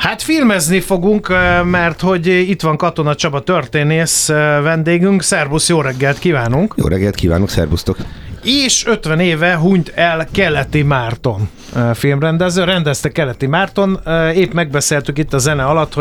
Hát filmezni fogunk, mert hogy itt van Katona Csaba történész vendégünk. Szerbusz, jó reggelt kívánunk! Jó reggelt kívánok, szerbusztok! És 50 éve hunyt el Keleti Márton filmrendező, rendezte Keleti Márton. Épp megbeszéltük itt a zene alatt,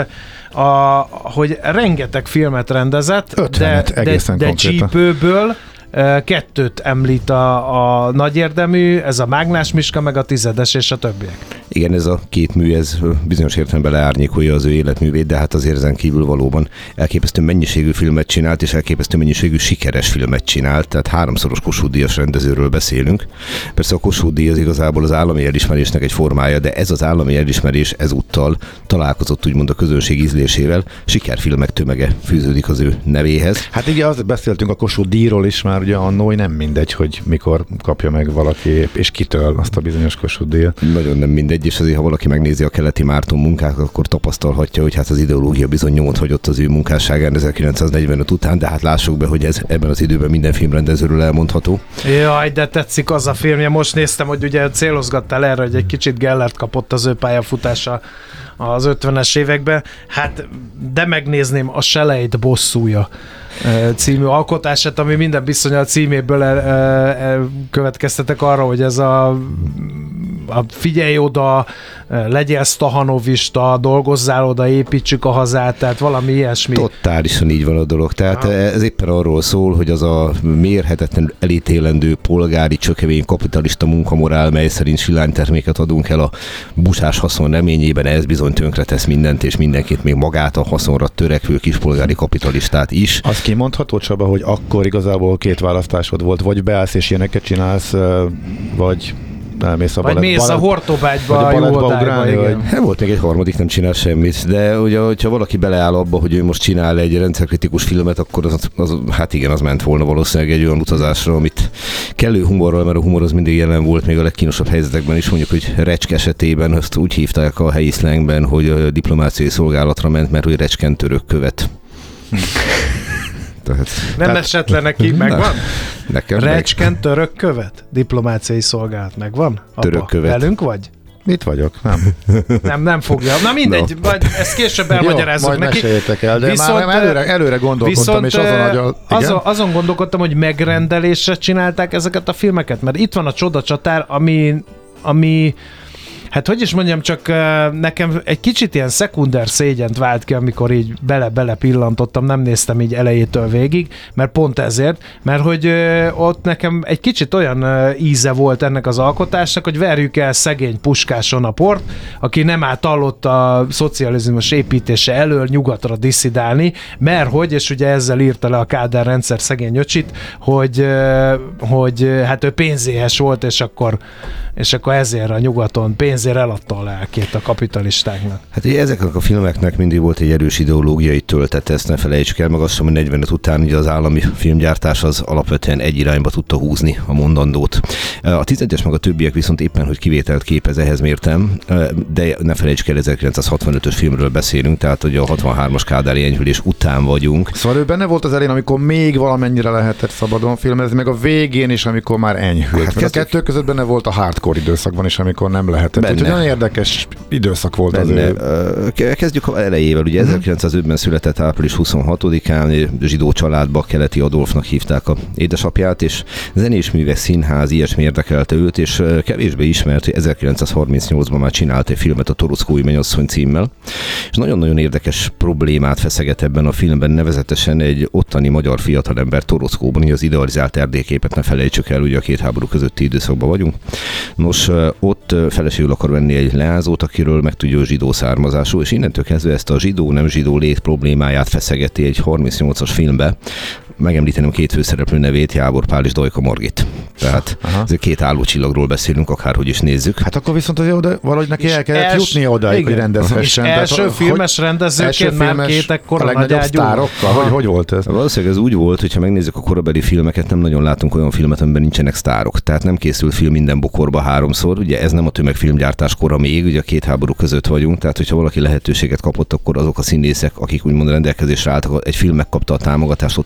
hogy rengeteg filmet rendezett, 50-et, de csípőből kettőt említ a nagy érdemű, ez a Mágnás Miska, meg a Tizedes és a többiek. Igen, ez a két mű, ez bizonyos értelemben leárnyékolja az ő életművét, de hát azért ezen kívül valóban elképesztő mennyiségű filmet csinált, és elképesztő mennyiségű sikeres filmet csinált, tehát 3-szoros Kossuth-díjas rendezőről beszélünk. Persze a Kossuth-díj az igazából az állami elismerésnek egy formája, de ez az állami elismerés ezúttal találkozott úgymond a közönség ízlésével, sikerfilmek tömege fűződik az ő nevéhez. Hát igen, azt beszéltünk a Kossuth-díjról is már, ugye annó, nem mindegy, hogy mikor kapja meg valaki, és kitől azt a bizonyos Kossuth-díjat. Nagyon nem mindegy, és azért, ha valaki megnézi a Keleti Márton munkát, akkor tapasztalhatja, hogy hát az ideológia bizony nyomot hagyott az ő munkásságán 1945 után, de hát lássuk be, hogy ez ebben az időben minden filmrendezőről elmondható. Jaj, de tetszik az a filmje. Most néztem, hogy ugye célozgattál erre, hogy egy kicsit Gellert kapott az ő pályafutása az 50-es években. Hát, de megnézném a Selejt bosszúja című alkotását, ami minden bizonnyal címéből következtetek arra, hogy ez a figyelj oda, legyél stahanovista, dolgozzál oda, építsük a hazát, tehát valami ilyesmi. Totálisan így van a dolog. Tehát ez éppen arról szól, hogy az a mérhetetlen elítélendő polgári csökevény kapitalista munkamorál, mely szerint silányterméket adunk el a busás haszon reményében, ez bizony tönkretesz mindent és mindenkit, még magát a haszonra törekvő kispolgári kapitalistát is. Az kimondható, Csaba, hogy akkor igazából két választásod volt, vagy beállsz és ilyeneket csinálsz, vagy elmész a vagy mész a Hortobágyba, a jó odájba, igen. Hát volt még egy harmadik, nem csinál semmit, de ugye, hogyha valaki beleáll abba, hogy ő most csinál egy rendszerkritikus filmet, akkor hát igen, az ment volna valószínűleg egy olyan utazásra, amit kellő humorral, mert a humor az mindig jelen volt, még a legkínosabb helyzetekben is, mondjuk, hogy Recske esetében azt úgy hívták a helyi szlengben, hogy diplomáciai szolgálatra ment, mert hogy Recsken török követ. Nem esett le neki, megvan? Nekem Recsken török követ? Diplomáciai szolgálat, megvan? Török követ. Velünk vagy? Mit vagyok? Nem fogja. Na mindegy, no. Vagy ezt később elmagyarázzuk majd neki. Meséljétek el, de viszont, már előre gondolkodtam, és azon gondolkodtam, hogy megrendelésre csinálták ezeket a filmeket, mert itt van a Csodacsatár, ami hát hogy is mondjam, csak nekem egy kicsit ilyen szekunder szégyent vált ki, amikor így bele pillantottam, nem néztem így elejétől végig, mert pont ezért, mert hogy ott nekem egy kicsit olyan íze volt ennek az alkotásnak, hogy verjük el szegény Puskáson a port, aki nem állott a szocializmus építése elől nyugatra disszidálni, mert hogy, és ugye ezzel írta le a Kádár rendszer szegény öcsit, hogy hát ő pénzéhes volt, és akkor ezért a nyugaton pénzért eladta a lelkét a kapitalistáknak. Hát ezeknek a filmeknek mindig volt egy erős ideológiai töltet, ezt ne felejtsük el, meg azt sem, hogy 45 után ugye az állami filmgyártás az alapvetően egy irányba tudta húzni a mondandót. A 11-es meg a többiek viszont éppen, hogy kivételt képez, ehhez mértem, de ne felejtsük el, 1965-ös filmről beszélünk, tehát hogy a 63-as kádári enyhülés után vagyunk. Szóval ő benne volt az elején, amikor még valamennyire lehetett szabadon filmezni, meg a végén is, amikor már enyhült. Hát a kettő között benne volt a hardcore időszakban is, amikor nem lehetett. Úgyhogy nagyon érdekes időszak volt benne. Kezdjük elejével. Ugye 1905-ben született április 26-án, zsidó családba, Keleti Adolfnak hívták a édesapját, és zenés művek, színház, ilyesmi érdekelte őt, és kevésbé ismert, hogy 1938-ban már csinált egy filmet a Torockói mennyasszony címmel, és nagyon-nagyon érdekes problémát feszeget ebben a filmben, nevezetesen egy ottani magyar fiatalember Torockóban, az idealizált erdélyképet ne felejtsük el, ugye a két háború közötti időszakban vagyunk. Nos, ott feleségül akar venni egy leányzót, akiről megtudja, hogy zsidó származású, és innentől kezdve ezt a zsidó-nem zsidó lét problémáját feszegeti egy 38-as filmbe. Megemlíteném két főszereplő nevét, Jábor Pál és Dajka Margit. Tehát ezért két állócsillagról beszélünk, akárhogy is nézzük. Hát akkor viszont azért valahogy neki el kellett jutnia odáig, hogy rendezhessen. És első filmes rendezőként már két ekkora nagy ágyú. Sztárokkal? Hogy volt ez? Valószínűleg ez úgy volt, hogyha megnézzük a korabeli filmeket, nem nagyon látunk olyan filmet, amiben nincsenek sztárok. Tehát nem készül film minden bokorba háromszor. Ugye ez nem a tömegfilmgyártás kora még, ugye a két háború között vagyunk. Tehát hogyha valaki lehetőséget kapott, akkor azok a színészek, akik úgymond rendelkezésre álltak, egy film megkapta a támogatást, ott azért a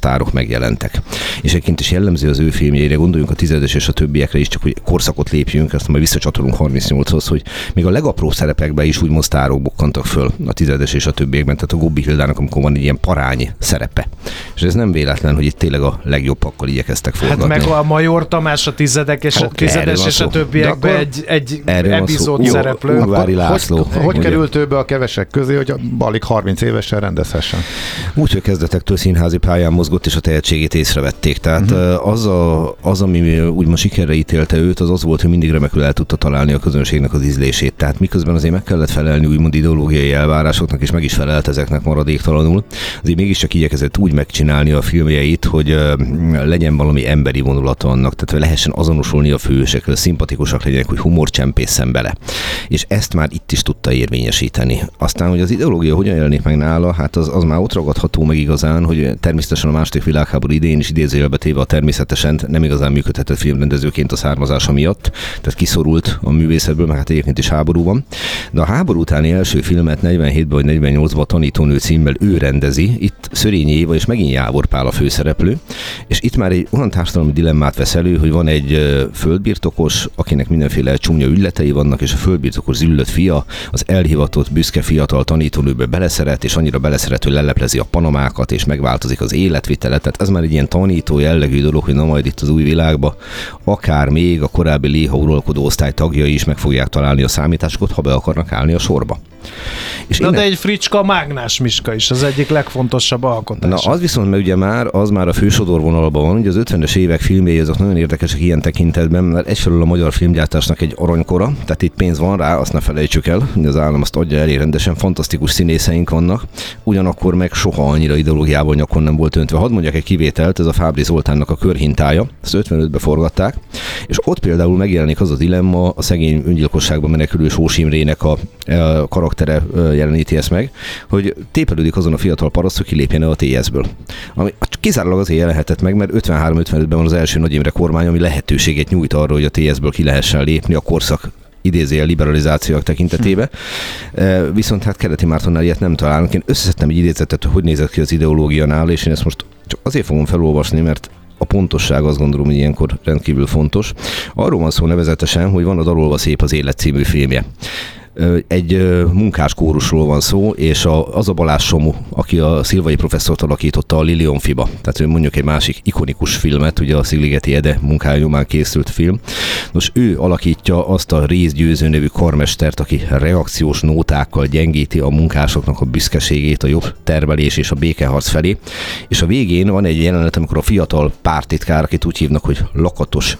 sztárok megjelentek. És egyébként is jellemző az ő filmjeire, gondoljunk a Tizedes és a többiekre is, csak hogy korszakot lépjünk, azt majd visszacsatolunk 38-hoz, hogy még a legapróbb szerepekben is úgymond sztárok bukkantak föl a Tizedes és a többiekben, tehát a Gobbi Hildának, amikor van egy ilyen parányi szerepe. És ez nem véletlen, hogy itt tényleg a legjobbakkal igyekeztek forgatni. Hát meg a Major Tamás a Tizedes és a többiekben egy epizód szereplő. Ungvári László. Hogy került ő be a kevesek közé, hogy alig 30 évesen rendezhessen? Úgy, hogy kezdetektől színházi pályán mozgott, és a tehetségét észrevették. Tehát az, ami úgymond sikerre ítélte őt, az volt, hogy mindig remekül el tudta találni a közönségnek az ízlését. Tehát miközben azért meg kellett felelni úgymond ideológiai elvárásoknak, és meg is felelt ezeknek maradéktalanul, azért mégiscsak igyekezett úgy megcsinálni a filmjeit, hogy legyen valami emberi vonulata annak, tehát hogy lehessen azonosulni a főhősökkel, szimpatikusak legyenek, hogy humor csempészen bele. És ezt már itt is tudta érvényesíteni. Aztán, hogy az ideológia hogyan jelenik meg nála, hát az már ott ragadható meg igazán, hogy természetesen a második világháború idején is idézőjelbe téve a természetesen nem igazán működhetett filmrendezőként a származása miatt, tehát kiszorult a művészetből, meg hát egyébként is háború van. De a háború utáni első filmet 47-ben vagy 48-ban Tanítónő címmel ő rendezi, itt Szörényi Éva és megint Jávor Pál a főszereplő, és itt már egy olyan társadalmi dilemmát vesz elő, hogy van egy földbirtokos, akinek mindenféle csúnya ügyletei vannak, és a földbirtokos züllött fia, az elhivatott, büszke fiatal tanítónőbe beleszeret, és annyira beleszeret, hogy leleplezi a panomákat, és megváltozik az életvitele. Tehát ez már egy ilyen tanító jellegű dolog, hogy na majd itt az új világba akár még a korábbi Léha uralkodó osztály tagjai is meg fogják találni a számításokat, ha be akarnak állni a sorba. És de egy fricska Mágnás Miska is az egyik legfontosabb alkotás. Na az viszont, mert ugye az már a fősodorvonalban van, ugye az 50-es évek filmjei azok nagyon érdekesek ilyen tekintetben, mert egyfelől a magyar filmgyártásnak egy aranykora, tehát itt pénz van rá, azt ne felejtsük el, hogy az állam azt adja elég rendesen, fantasztikus színészeink vannak, ugyanakkor meg soha annyira ideológiával nyakon nem volt öntve. Hadd mondjak egy kivételt, ez a Fábri Zoltánnak a Körhintája, ezt 55-ben forgatták, és ott például megjelenik az a dilemma, a szegény öngyilkosságban menekülő Sós Imrének a karaktere jeleníti ezt meg, hogy tépelődik azon a fiatal paraszt, hogy kilépjen a TS-ből. Ami kizárólag azért jelenhetett meg, mert 53-55-ben van az első Nagy Imre kormány, ami lehetőséget nyújt arra, hogy a TS-ből ki lehessen lépni a korszak idézőjel liberalizációk tekintetében. Viszont hát Keleti Mártonnál ilyet nem találunk. Én összeszedtem egy idézetet, hogy nézett ki az ideológia nála, és én ezt most csak azért fogom felolvasni, mert a pontosság azt gondolom, hogy ilyenkor rendkívül fontos. Arról van szó nevezetesen, hogy van a Dalolva szép az élet című filmje. Egy munkáskórusról van szó, és az a Balázs Somu, aki a Szilvai professzort alakította a Lilionfiba. Tehát mondjuk egy másik ikonikus filmet, ugye a Szigligeti Ede munkája nyomán készült film. Nos, ő alakítja azt a Rész Győző nevű karmestert, aki reakciós nótákkal gyengíti a munkásoknak a büszkeségét, a jobb termelés és a békeharc felé. És a végén van egy jelenet, amikor a fiatal pártitkár, akit úgy hívnak, hogy Lakatos,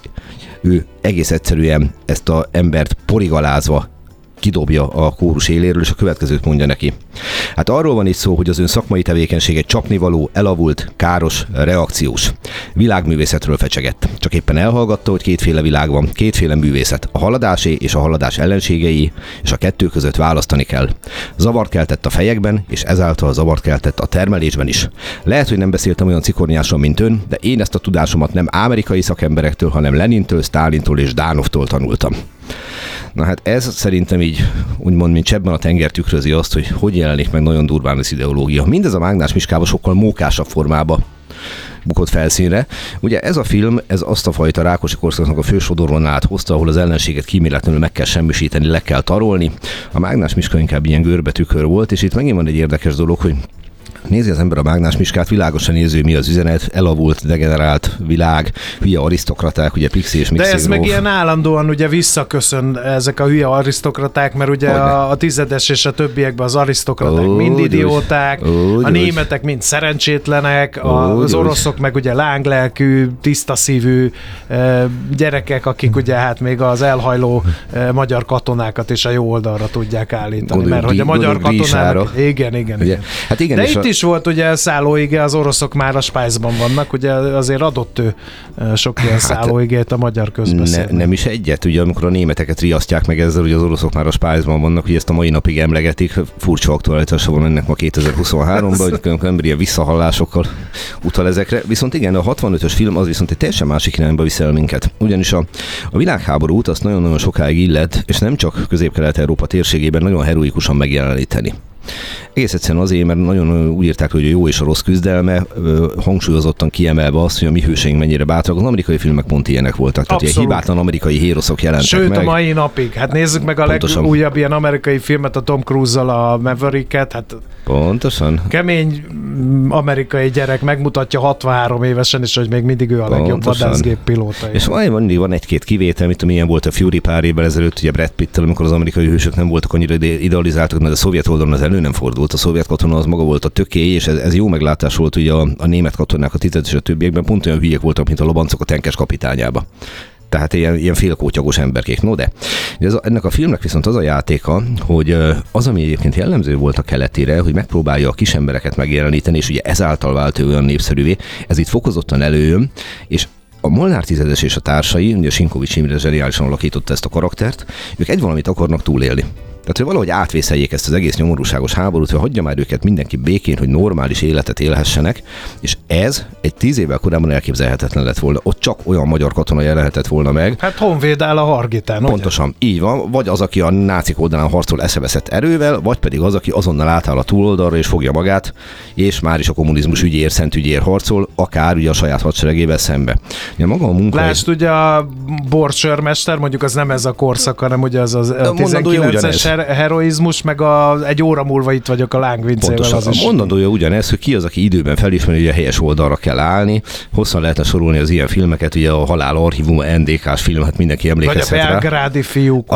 ő egész egyszerűen ezt az embert porigalázva kidobja a kórus éléről, és a következőt mondja neki. Hát arról van itt szó, hogy az ön szakmai tevékenysége csapnivaló, elavult, káros, reakciós. Világművészetről fecsegett. Csak éppen elhallgatta, hogy kétféle világ van, kétféle művészet. A haladásé és a haladás ellenségei, és a kettő között választani kell. Zavart keltett a fejekben, és ezáltal zavart keltett a termelésben is. Lehet, hogy nem beszéltem olyan cikornyáson, mint ön, de én ezt a tudásomat nem amerikai szakemberektől, hanem Lenintől, Sztálintól és Dánovtól tanultam. Na hát ez szerintem így úgymond, mint csebben a tenger tükrözi azt, hogy jelenik meg nagyon durván az ideológia. Mindez a Mágnás Miskában sokkal mókásabb formába bukott felszínre. Ugye ez a film, ez azt a fajta Rákosi korszaknak a fősodorvonalát hozta, ahol az ellenséget kíméletlenül meg kell semmisíteni, le kell tarolni. A Mágnás Miska inkább ilyen görbetükör volt, és itt megint van egy érdekes dolog, hogy nézi az ember a Mágnás Miskát, világosan néző, mi az üzenet, elavult, degenerált világ, hülye arisztokraták, ugye Pixi és Mixi. De ez meg ilyen állandóan ugye visszaköszön ezek a hülye arisztokraták, mert ugye a Tizedes és a többiekben az arisztokraták mind idióták, a németek mind szerencsétlenek, az oroszok meg ugye lánglelkű, tiszta szívű gyerekek, akik ugye hát még az elhajló magyar katonákat is a jó oldalra tudják állítani. Mert hogy a magyar katonának... Igen. Hát igen, de itt is volt ugye szállóige, az oroszok már a Spice-ban vannak, ugye azért adott ő sok ilyen szállóigét a magyar közbeszédben. Nem is egyet, ugye amikor a németeket riasztják meg ezzel, hogy az oroszok már a Spice-ban vannak, hogy ezt a mai napig emlegetik, furcsa aktualitása van ennek ma 2023-ban, hogy ember ilyen visszahallásokkal utal ezekre. Viszont igen, a 65-ös film az viszont egy teljesen másik irányba viszel minket. Ugyanis a világháborút azt nagyon-nagyon sokáig illet, és nem csak Közép-Kelet-Európa térségében nagyon heroikusan megjeleníteni. Egész egyszerűen azért, mert nagyon úgy írták, hogy a jó és a rossz küzdelme, hangsúlyozottan kiemelve azt, hogy a mi hőseink mennyire bátrak. Az amerikai filmek pont ilyenek voltak, tehát ilyen hibátlan amerikai héroszok jelentek. Sőt, meg. A mai napig. Hát nézzük meg a legújabb ilyen amerikai filmet, a Tom Cruise-zal, a Mavericket, hát pontosan. Kemény amerikai gyerek megmutatja 63 évesen is, hogy még mindig ő a legjobb vadászgéppilóta. És mindig van egy-két kivétel, mint amilyen volt a Fury pár évvel ezelőtt, ugye Brad Pitt-tel, amikor az amerikai hősök nem voltak annyira idealizáltak, mert a szovjet oldalon az elő nem fordult. A szovjet katona az maga volt a tökély, és ez jó meglátás volt ugye a német katonák, a tizedes és a többiekben pont olyan hülyék voltak, mint a lobancok a tenkes kapitányába. Tehát ilyen félkótyagos emberkék. No de, ennek a filmnek viszont az a játéka, hogy az, ami egyébként jellemző volt a keletére, hogy megpróbálja a kis embereket megjeleníteni, és ugye ezáltal vált ő olyan népszerűvé, ez itt fokozottan előjön, és a Molnár tizedes és a társai, ugye Sinkovics Imre zseniálisan alakította ezt a karaktert, ők egy valamit akarnak túlélni. Tehát, hogy valahogy átvészeljék ezt az egész nyomorúságos háborút, hogy hagyja már őket mindenki békén, hogy normális életet élhessenek, és ez egy 10 évvel korábban elképzelhetetlen lett volna. Ott csak olyan magyar katona jelenhetett volna meg. Hát Honvéd áll a Hargitán, pontosan, ugye? Így van. Vagy az, aki a nácik oldalán harcol eszeveszett erővel, vagy pedig az, aki azonnal átáll a túloldalra és fogja magát, és már is a kommunizmus ügyéért, szent ügyéért harcol, akár ugye a saját hadseregével szembe. Ja, maga a munka. Lásd, ugye a borsőrmester, mondjuk az nem ez a korszak, hanem ugye az a 19-es heroizmus, meg egy óra múlva itt vagyok a lángvincével. Pontosan, a mondandója ugyanez, hogy ki az, aki időben felismeri, hogy a helyes oldalra kell állni. Hosszan lehetne sorolni az ilyen filmeket, ugye a Halál archívum, NDK-s film, hát mindenki emlékezhet rá. Vagy a Belgrádi fiúk.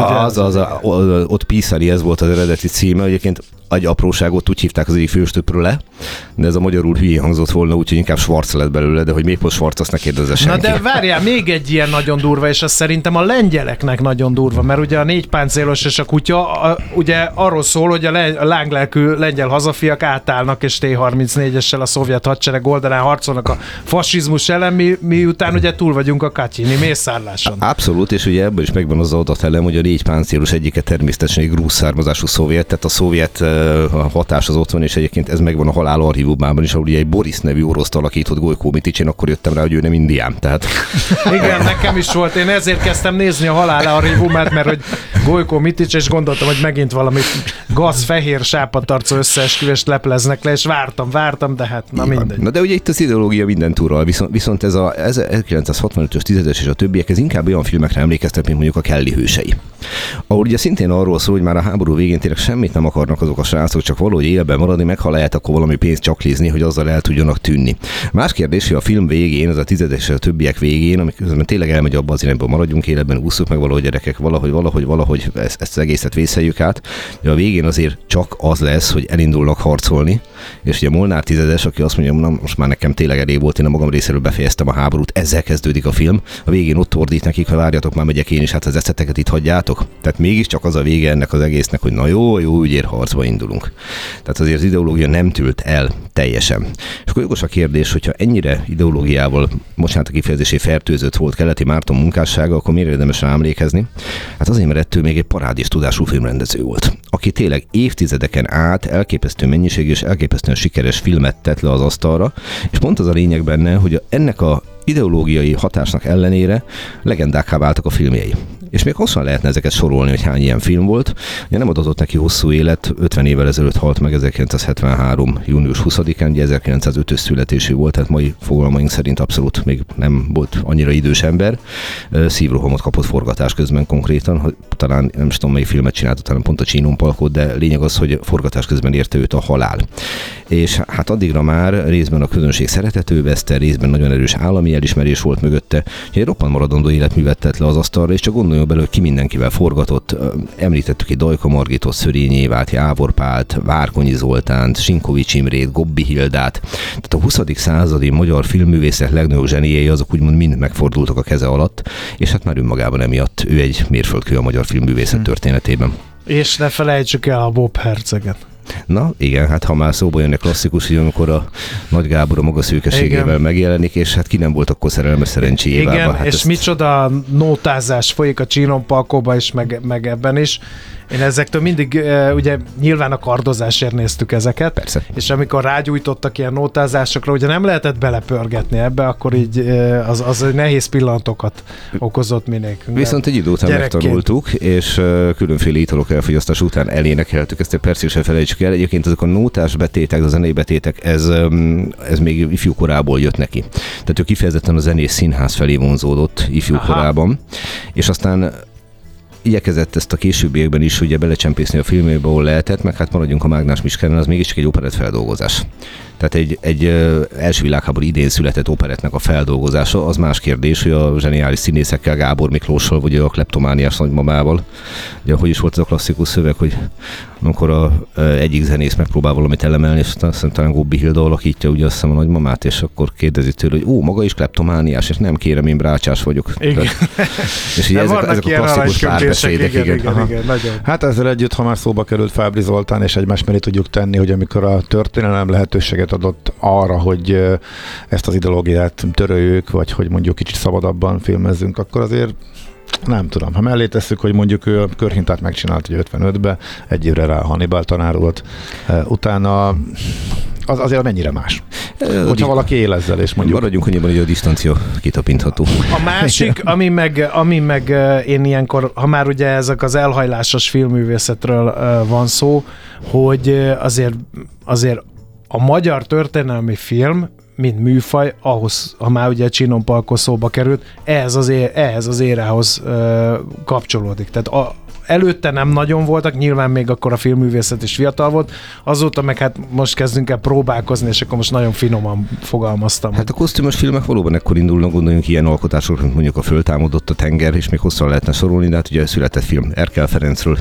Ott Pisari, ez volt az eredeti címe, egyébként egy apróságot úgy hívták az egyik főstöpről de ez a magyarul hülyén hangzott volna, úgyhogy inkább Schwarz lett belőle, de hogy miért pont Schwarz, azt ne kérdezze senki. Na de várjál, még egy ilyen nagyon durva, és az szerintem a lengyeleknek nagyon durva, mert ugye a 4 páncélos és a kutya ugye arról szól, hogy a lánglelkű lengyel hazafiak átállnak, és T-34-essel a szovjet hadsereg oldalán harcolnak a fasizmus ellen, miután ugye túl vagyunk a katyini mészárláson. Abszolút, és ugye ebből is megvan az adatelem, hogy a 4 páncélos egyike természetesen egy grúz származású szovjet, tehát a szovjet hatás az ott van, és egyébként ez megvan a Halál archívumában is, ahol ugye egy Boris nevű oroszt alakított Gojko Mitics, én akkor jöttem rá, hogy ő nem indián. Tehát... Igen, nekem is volt. Én ezért kezdtem nézni a Halál archívumát, mert hogy Gojko Mitics, és gondoltam, hogy megint valami gaz-fehér sápadtarcó összeesküvést lepleznek le, és vártam, de hát na mindegy. Na de ugye itt az ideológia minden túlról, viszont ez a 1965-ös tizedes és a többiek, ez inkább olyan filmekre emlékeztet, mint mondjuk a Kelly hősei. Ahol ugye szintén arról szól, hogy már a háború végén tényleg semmit nem akarnak azok a srácok, csak valahogy élben maradni, meg ha lehet, akkor valami pénzt csaklizni, hogy azzal el tudjanak tűnni. Más kérdés, hogy a film végén, az a tizedes és a többiek végén, amikor tényleg elmegy abba az irányba, maradjunk életben, ússzuk meg valahogy gyerekek, valahogy ezt az egészet vészeljük át. De a végén azért csak az lesz, hogy elindulnak harcolni, és ugye Molnár tizedes, aki azt mondja, na most már nekem tényleg elég volt, én a magam részéről befejeztem a háborút, ezzel kezdődik a film. A végén ott ordít nekik, ha várjatok, már megyek én is, hát az eszeteket itt hagyjátok. Tehát mégiscsak az a vége ennek az egésznek, hogy na jó ügyért harcba indulunk. Tehát azért az ideológia nem tűlt el teljesen. És akkor jogos a kérdés, hogyha ennyire ideológiával, bocsánat a kifejezésé, fertőzött volt Keleti Márton munkássága, akkor miért érdemes rá emlékezni? Hát azért, mert ettől még egy parádés tudású filmrendező volt, aki tényleg évtizedeken át elképesztő mennyiség és elképesztően sikeres filmet tett le az asztalra, és pont az a lényeg benne, hogy ennek a ideológiai hatásnak ellenére legendákká váltak a filmjei. És még hosszan lehetne ezeket sorolni, hogy hány ilyen film volt. Ugye nem adatott neki hosszú élet, 50 évvel ezelőtt halt meg 1973. június 20-án, ugye 1905-ös születésű volt, tehát mai fogalmaink szerint abszolút még nem volt annyira idős ember. Szívrohamot kapott forgatás közben konkrétan, hogy talán nem tudom, melyik filmet csinált, talán pont a Csínompalkot, de lényeg az, hogy forgatás közben érte őt a halál. És hát addigra már részben a közönség szeretet övezte, részben nagyon erős állami elismerés volt mögötte, hogy egy roppant maradandó életművet tett le az asztalra, és csak gondoljon bele, hogy ki mindenkivel forgatott. Említettük itt Dajka Margitot, Szörényi Évát, Jávor Pált, Várkonyi Zoltánt, Sinkovics Imrét, Gobbi Hildát. Tehát a 20. századi magyar filmművészet legnagyobb zseniei azok úgymond mind megfordultak a keze alatt, és hát már önmagában emiatt ő egy mérföldkő a magyar filmművészet történetében. És ne felejtsük el a Bob Herceget. Na igen, hát ha már szóba jönnek klasszikus, hogy amikor a Nagy Gábor a maga szűkeségével megjelenik, és hát ki nem volt akkor szerelmes Szerencsi Évába. Igen, hát és micsoda nótázás folyik a Csínompalkóban is, meg ebben is. Én ezektől mindig, ugye nyilván a kardozásért néztük ezeket. Persze. És amikor rágyújtottak ilyen nótázásokra, ugye nem lehetett belepörgetni ebbe, akkor így az nehéz pillanatokat okozott minékünk. Viszont egy idő után megtanultuk, és különféle italok elfogyasztás után elénekeltük, ezt persze sem felejtsük el. Egyébként azok a nótás betétek, a zenei betétek, ez még ifjú korából jött neki. Tehát ő kifejezetten a zenés színház felé vonzódott ifjú korában, és aztán igyekezett ezt a későbbiekben is ugye belecsempészni a filmébe, ahol lehetett, meg hát maradjunk a Mágnás Miskeren, az mégiscsak egy operett feldolgozás. Tehát egy első világháború idén született operettnek a feldolgozása, az más kérdés, hogy a zseniális színészekkel, Gábor Miklóssal, vagy a kleptomániás nagymamával. Ugye, hogy is volt ez a klasszikus szöveg, hogy amikor egyik zenész megpróbál valamit elemelni, és aztán talán Gobbi Hilda alakítja ugye azt hiszem a nagymamát, és akkor kérdezi tőle, hogy maga is kleptomániás, és nem kérem, én brácsás vagyok. Igen. És ugye ezek a klasszikus párbeszédek, igen, nagyon. Hát ezzel együtt, ha már szóba került Fábry Zoltán, és egymás mellé tudjuk tenni, hogy amikor a történelem lehetőséget adott arra, hogy ezt az ideológiát töröljük, vagy hogy mondjuk kicsit szabadabban filmezzünk, akkor azért nem tudom. Ha mellé tesszük, hogy mondjuk ő a Körhintát megcsinált 55-be, egy évre rá Hannibal tanár volt, utána az azért mennyire más. Hogyha valaki él ezzel, és mondjuk... Maradjunk annyiban, hogy a disztancia kitapintható. A másik, ami meg én ilyenkor, ha már ugye ezek az elhajlásos filmművészetről van szó, hogy azért a magyar történelmi film, mint műfaj, ahhoz, ha már ugye Csinon Palko szóba került, ehhez az érához kapcsolódik. Tehát előtte nem nagyon voltak, nyilván még akkor a filmművészet is fiatal volt, azóta meg hát most kezdünk el próbálkozni, és akkor most nagyon finoman fogalmaztam. Hát a kosztümös filmek valóban ekkor indulnak, gondoljunk ilyen alkotásokra, mint mondjuk a Föltámadott a tenger, és még hosszan lehetne sorolni, de hát ugye született film Erkel Ferencről,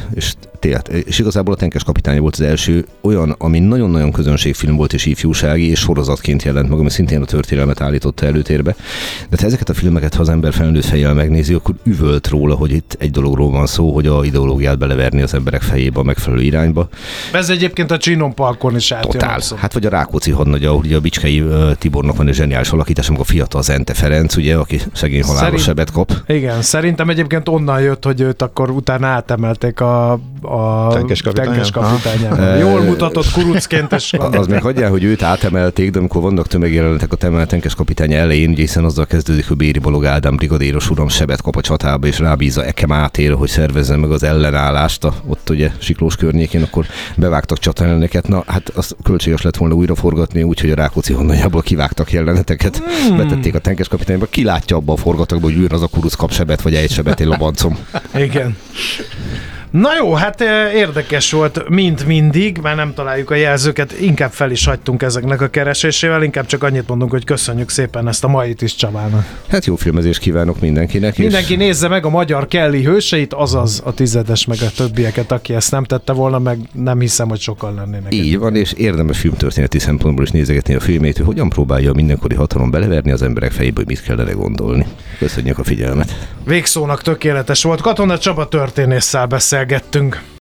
és igazából a Tenkes kapitány volt az első olyan, ami nagyon-nagyon közönségfilm volt, és ifjúsági, és sorozatként jelent meg, ami szintén a történelmet állította előtérbe. De ha ezeket a filmeket, ha az ember felnőtt fejjel megnézi, akkor üvölt róla, hogy itt egy dologról van szó, hogy a ideológiát beleverni az emberek fejébe a megfelelő irányba. Ez egyébként a Csinon Parkon is átjön. Totál. Hát vagy a Rákóczi hadnagy, ahol ugye a Bicskei Tibornak van egy zseniális alakítás, amikor a fiatal Zente Ferenc, ugye, aki szegény halálos sebet kap. Igen, szerintem egyébként onnan jött, hogy őt akkor utána átemelték a Tenkes kapitányába. Jól mutatott kurucként. Az még hagyjál, hogy őt átemelték, de amikor vannak tömegjelenetek a Tenkes kapitány elején, ugye, hiszen azzal kezdődik, hogy Béri Balog Ádám brigadéros uram sebet kap a csatába, és rábízza Eke Mátéra, hogy szervezzen meg az ellenállást ott ugye Siklós környékén, akkor bevágtak csatajeleneket. Na, hát az költséges lett volna újra forgatni, úgyhogy a Rákóczi honnagyából kivágtak jeleneteket, betették a Tenkes kapitányba. Ki látja abba a forgatagban, hogy űr az a kuruc kap sebet, vagy egy sebet, én lobancom. Igen. Na jó, hát érdekes volt, mint mindig, már nem találjuk a jelzőket, inkább fel is hagytunk ezeknek a keresésével, inkább csak annyit mondunk, hogy köszönjük szépen ezt a mait is Csabának. Hát jó filmezést kívánok mindenkinek. Mindenki nézze meg a magyar Kelly hőseit, azaz a Tizedes meg a többieket, aki ezt nem tette volna, meg nem hiszem, hogy sokan lennének. Így van, és érdemes filmtörténeti szempontból is nézegetni a filmét, hogy hogyan próbálja a mindenkori hatalom beleverni az emberek fejébe, hogy mit kellene gondolni. Köszönjük a figyelmet. Végszónak tökéletes volt. Katona Csaba történésszel beszélgettünk.